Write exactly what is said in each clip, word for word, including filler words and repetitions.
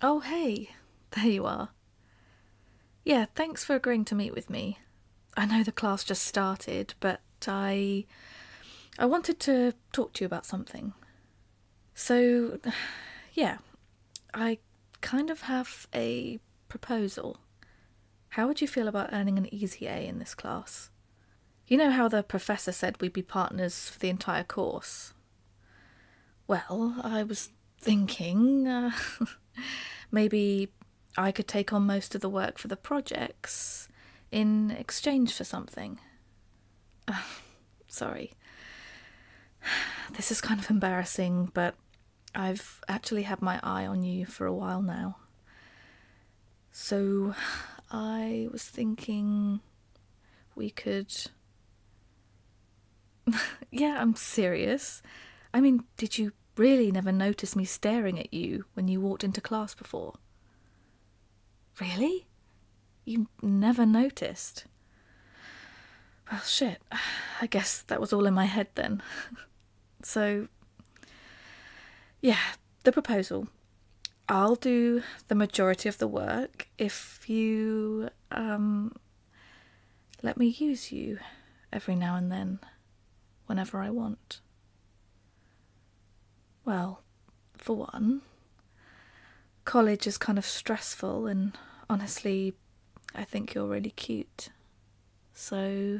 Oh, hey, there you are. Yeah, thanks for agreeing to meet with me. I know the class just started, but I. I wanted to talk to you about something. So, yeah, I kind of have a proposal. How would you feel about earning an easy A in this class? You know how the professor said we'd be partners for the entire course? Well, I was thinking uh, maybe I could take on most of the work for the projects in exchange for something. Uh, sorry. This is kind of embarrassing, but I've actually had my eye on you for a while now. So I was thinking we could. Yeah, I'm serious. I mean, did you really never notice me staring at you when you walked into class before? Really? You never noticed? Well, shit. I guess that was all in my head then. So, yeah, the proposal. I'll do the majority of the work if you, um, let me use you every now and then, whenever I want. Well, for one, college is kind of stressful, and honestly, I think you're really cute. So.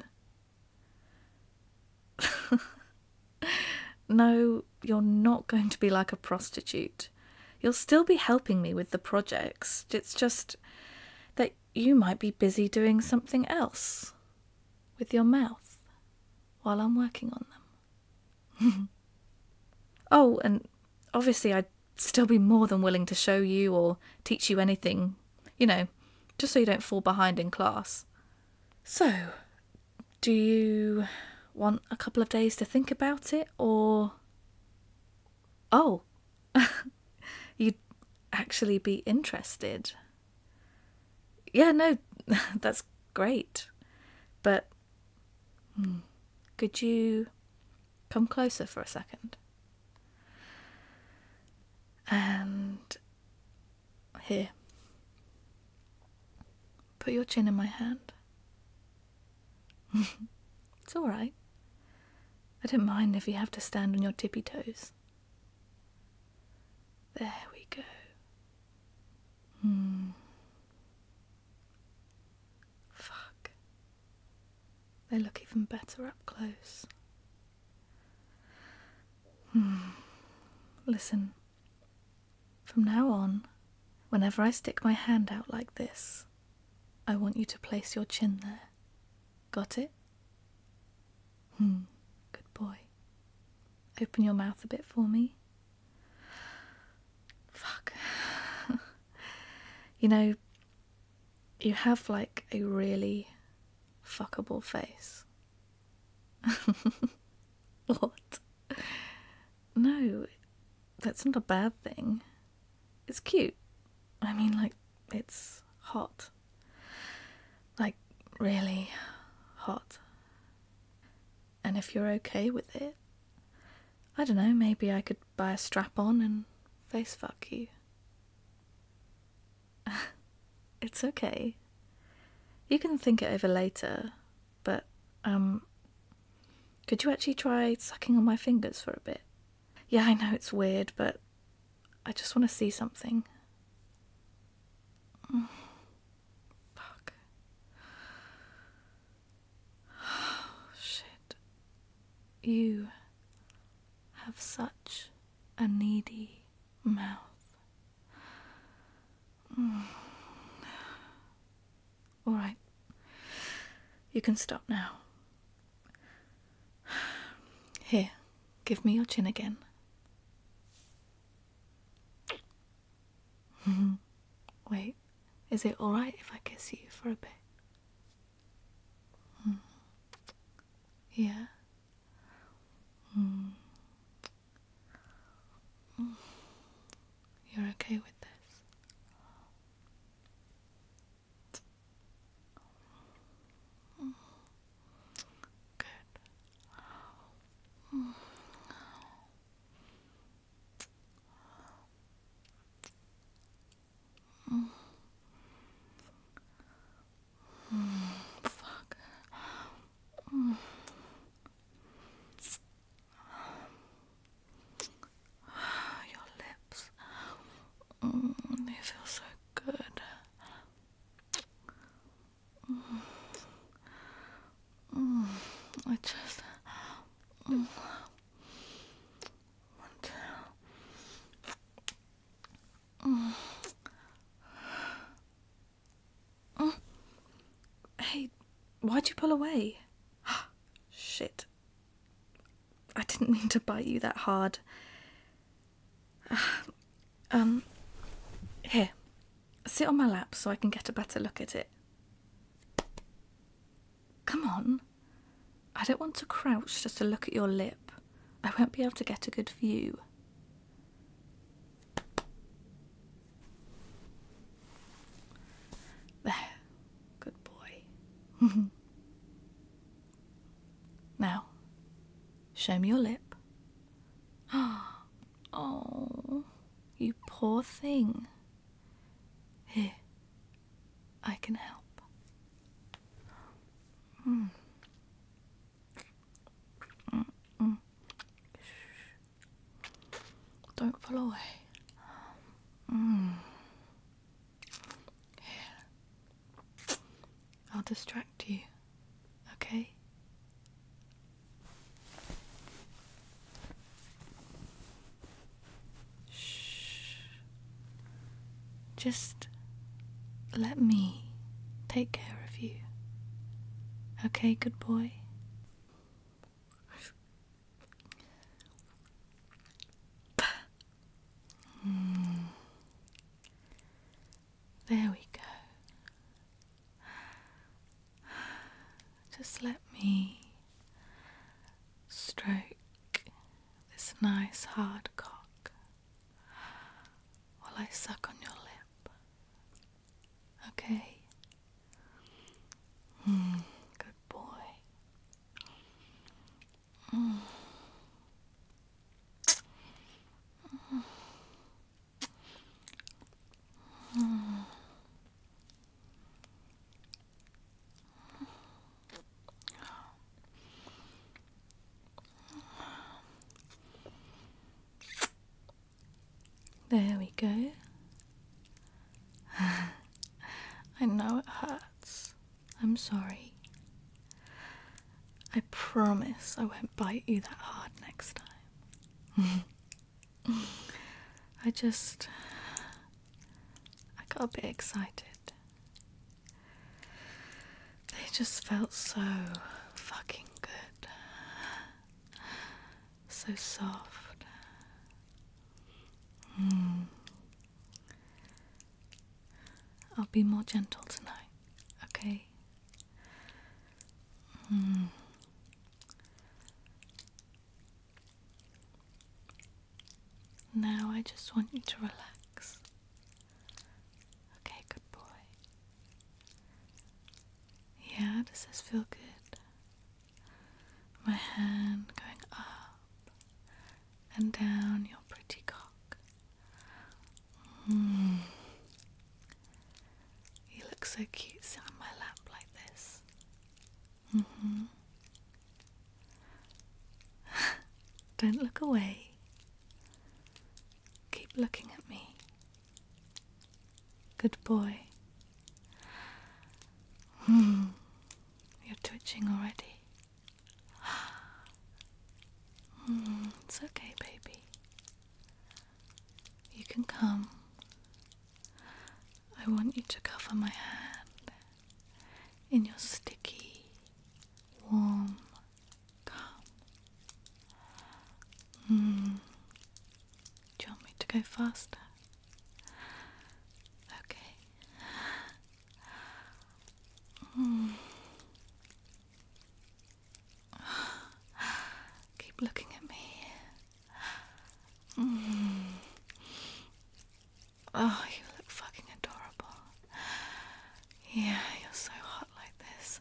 No, you're not going to be like a prostitute. You'll still be helping me with the projects. It's just that you might be busy doing something else with your mouth while I'm working on them. Oh, and obviously, I'd still be more than willing to show you or teach you anything, you know, just so you don't fall behind in class. So, do you want a couple of days to think about it, or. Oh, you'd actually be interested? Yeah, no, that's great. But hmm, could you come closer for a second? And here, put your chin in my hand. It's all right. I don't mind if you have to stand on your tippy toes. There we go. Hmm. Fuck. They look even better up close. Hmm. Listen, from now on, whenever I stick my hand out like this, I want you to place your chin there. Got it? Hmm. Good boy. Open your mouth a bit for me. Fuck. You know, you have like a really fuckable face. What? No, that's not a bad thing. It's cute. I mean, like, it's hot. Like, really hot. And if you're okay with it, I don't know, maybe I could buy a strap on and face fuck you. It's okay. You can think it over later, but, um, could you actually try sucking on my fingers for a bit? Yeah, I know it's weird, but I just want to see something. Mm. Fuck. Shit. You have such a needy mouth. Mm. Alright. You can stop now. Here, give me your chin again. Wait, is it alright if I kiss you for a bit? Mm. Yeah? Mm. Mm. You're okay with this? Mm. Good. Mm. Fuck. Mm. Your lips. Mm, they feel so good. Mm. Mm. I just mm. want to. Mm. Mm. Hey, why'd you pull away? Shit. I didn't mean to bite you that hard. Um, here. Sit on my lap so I can get a better look at it. Come on. I don't want to crouch just to look at your lip. I won't be able to get a good view. There. Good boy. Now, show me your lip. Oh, you poor thing. Here, I can help. Mm. Mm, mm. Don't fall away. Mm. Here. I'll distract you, okay? Shh. Just let me take care of you. Okay, good boy? Mm. There we go. Just let me stroke this nice hard cock while I suck on your lip. Okay? Mm, good boy. Mm. Mm. There we go. I know it hurts. I'm sorry. I promise I won't bite you that hard next time. I just... I got a bit excited. They just felt so fucking good. So soft. Mm. I'll be more gentle tonight, okay? Mm. Now I just want you to relax. Okay, good boy. Yeah, does this feel good? My hand going up and down your pretty cock. Mm. You look so cute sitting on my lap like this. Mm-hmm. Don't look away. Keep looking at me. Good boy. Hmm. You're twitching already. Hmm. It's okay, baby. You can come. I want you to cover my hand in your sticky, warm cum. Hmm. Do you want me to go faster? Okay. Hmm. Keep looking at me. Mm. Oh, you look fucking adorable. Yeah, you're so hot like this.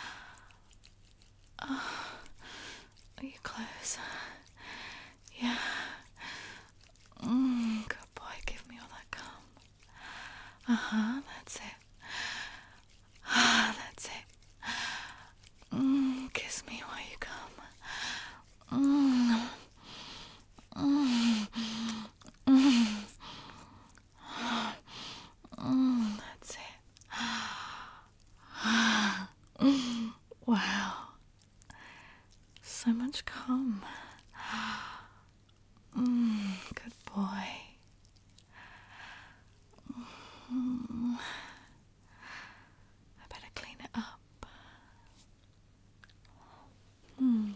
Oh, are you close? Yeah. Mm, good boy, give me all that cum. Uh-huh, that's it. Ah, that's it. Mm, kiss me while you come. Mm. Mm. Mm. Mm, that's it. Wow. So much cum. Mm, good boy. Mm. I better clean it up. Mm.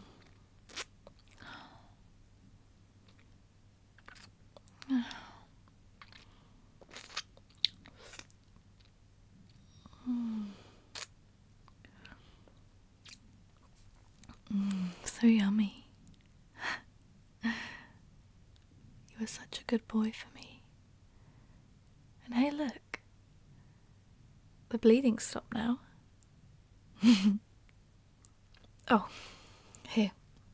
Mm. Mm, so yummy. You were such a good boy for me. And hey, look. The bleeding's stopped now. Oh, here.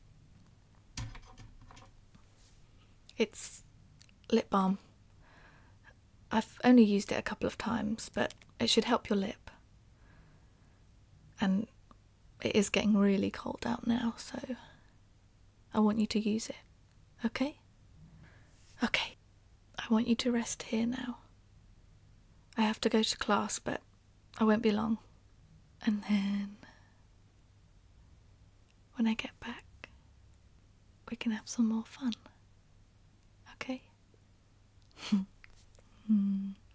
It's lip balm. I've only used it a couple of times, but it should help your lip. And it is getting really cold out now, so I want you to use it. Okay? Okay. I want you to rest here now. I have to go to class, but I won't be long. And then, when I get back, we can have some more fun. Okay? Hmm.